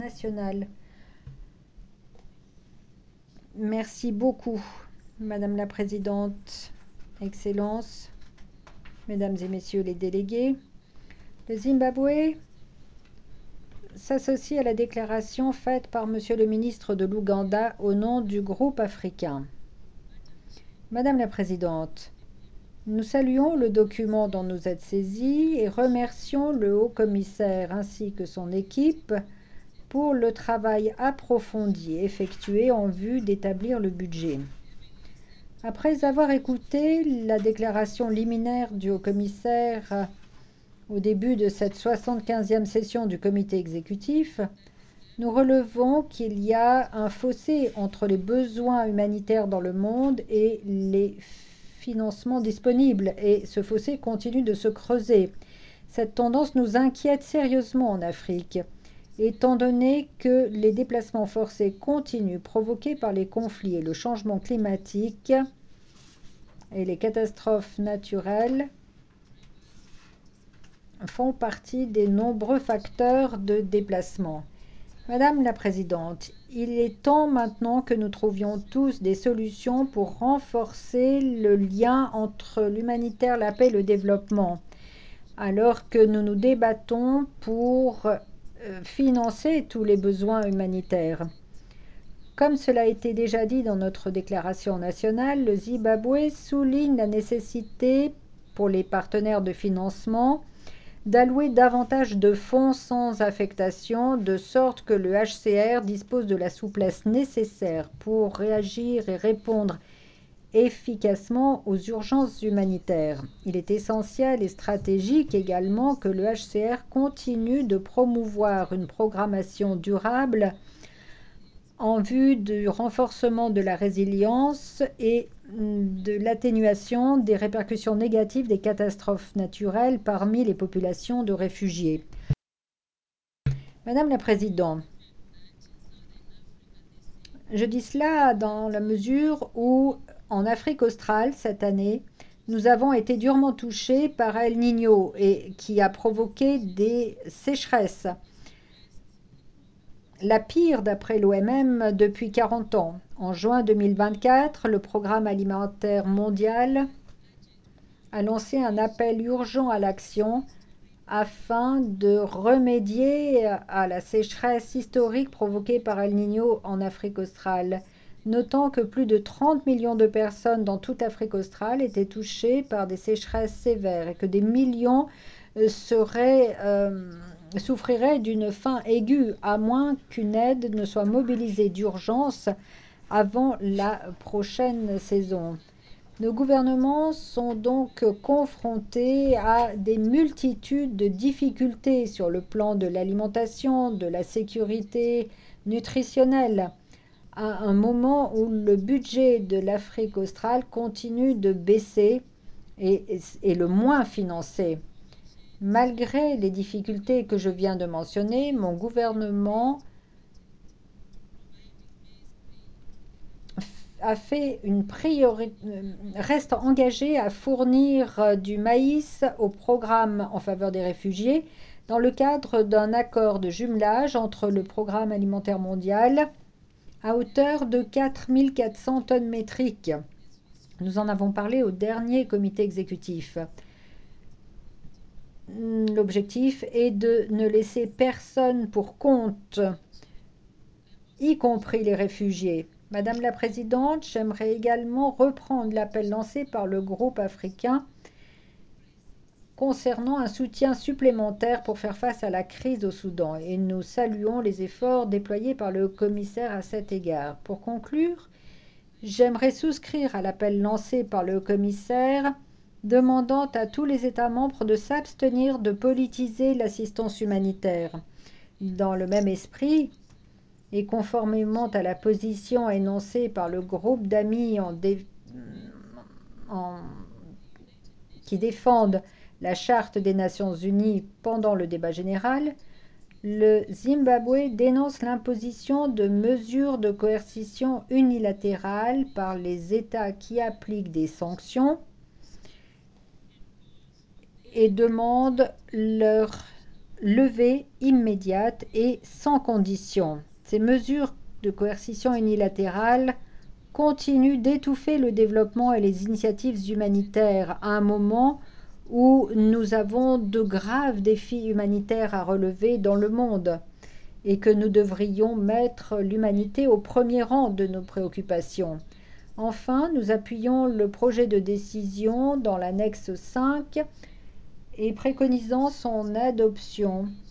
nationale. Merci beaucoup, Madame la Présidente, Excellences, Mesdames et Messieurs les délégués. Le Zimbabwe s'associe à la déclaration faite par Monsieur le ministre de l'Ouganda au nom du groupe africain. Madame la Présidente, nous saluons le document dont nous êtes saisis et remercions le haut-commissaire ainsi que son équipe pour le travail approfondi effectué en vue d'établir le budget. Après avoir écouté la déclaration liminaire du haut-commissaire au début de cette 75e session du comité exécutif, nous relevons qu'il y a un fossé entre les besoins humanitaires dans le monde et les financements disponibles, et ce fossé continue de se creuser. Cette tendance nous inquiète sérieusement en Afrique, étant donné que les déplacements forcés continuent provoqués par les conflits et le changement climatique et les catastrophes naturelles font partie des nombreux facteurs de déplacement. Madame la Présidente, il est temps maintenant que nous trouvions tous des solutions pour renforcer le lien entre l'humanitaire, la paix et le développement, alors que nous nous débattons pour financer tous les besoins humanitaires. Comme cela a été déjà dit dans notre déclaration nationale, le Zimbabwe souligne la nécessité pour les partenaires de financement d'allouer davantage de fonds sans affectation, de sorte que le HCR dispose de la souplesse nécessaire pour réagir et répondre efficacement aux urgences humanitaires. Il est essentiel et stratégique également que le HCR continue de promouvoir une programmation durable en vue du renforcement de la résilience et de l'atténuation des répercussions négatives des catastrophes naturelles parmi les populations de réfugiés. Madame la Présidente, je dis cela dans la mesure où, en Afrique australe, cette année, nous avons été durement touchés par El Niño et qui a provoqué des sécheresses. La pire d'après l'OMM depuis 40 ans. En juin 2024, le Programme alimentaire mondial a lancé un appel urgent à l'action afin de remédier à la sécheresse historique provoquée par El Niño en Afrique australe, notant que plus de 30 millions de personnes dans toute l'Afrique australe étaient touchées par des sécheresses sévères et que des millions souffriraient d'une faim aiguë, à moins qu'une aide ne soit mobilisée d'urgence avant la prochaine saison. Nos gouvernements sont donc confrontés à des multitudes de difficultés sur le plan de l'alimentation, de la sécurité nutritionnelle, à un moment où le budget de l'Afrique australe continue de baisser et est le moins financé. Malgré les difficultés que je viens de mentionner, mon gouvernement reste engagé à fournir du maïs au programme en faveur des réfugiés dans le cadre d'un accord de jumelage entre le Programme alimentaire mondial à hauteur de 4 400 tonnes métriques. Nous en avons parlé au dernier comité exécutif. L'objectif est de ne laisser personne pour compte, y compris les réfugiés. Madame la Présidente, j'aimerais également reprendre l'appel lancé par le groupe africain concernant un soutien supplémentaire pour faire face à la crise au Soudan, et nous saluons les efforts déployés par le commissaire à cet égard. Pour conclure, j'aimerais souscrire à l'appel lancé par le commissaire demandant à tous les États membres de s'abstenir de politiser l'assistance humanitaire. Dans le même esprit, et conformément à la position énoncée par le groupe d'amis qui défendent la Charte des Nations Unies pendant le débat général, le Zimbabwe dénonce l'imposition de mesures de coercition unilatérales par les États qui appliquent des sanctions et demande leur levée immédiate et sans condition. Ces mesures de coercition unilatérale continuent d'étouffer le développement et les initiatives humanitaires à un moment où nous avons de graves défis humanitaires à relever dans le monde et que nous devrions mettre l'humanité au premier rang de nos préoccupations. Enfin, nous appuyons le projet de décision dans l'annexe 5 et préconisant son adoption